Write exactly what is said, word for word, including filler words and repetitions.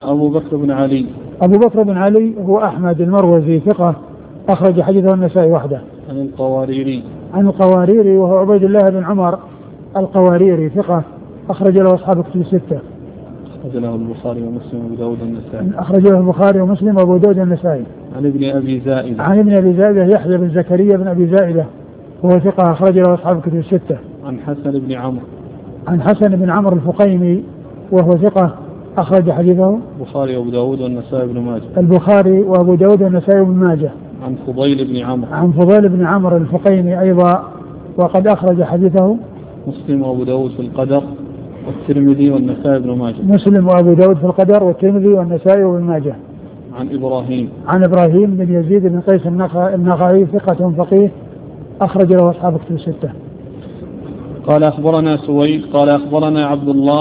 أبو بكر بن علي. أبو بكر بن علي هو أحمد المروزي ثقة أخرج حديثه النسائي وحده. عن القواريري. عن القواريري وهو عبيد الله بن عمر القواريري ثقة أخرج له أصحاب كتب الستة. أخرج له البخاري ومسلم وأبو داود النسائي. أخرج له البخاري ومسلم وأبو داود النسائي. عن ابن أبي زائدة. عن ابن أبي زائدة يحيى بن زكريا بن أبي زائدة وهو ثقة أخرج له أصحاب كتب الستة. عن حسن بن عمرو. عن حسن بن عمرو الفقيمي وهو ثقة أخرج حديثه البخاري وأبو داود والنسائي بن ماجه. البخاري وأبو داود والنسائي بن ماجه. عن فضيل بن عمرو. عن فضيل بن عمرو الفقيمي أيضا وقد أخرج حديثه مسلم وأبو داود في القدر والترمذي والنسائي بن ماجه. مسلم وأبو داود في القدر والترمذي والنسائي وابن ماجه. عن إبراهيم. عن إبراهيم بن يزيد بن قيس النخعي ثقة فقيه أخرج له أصحاب كتب الستة. قال أخبرنا سويد قال أخبرنا عبد الله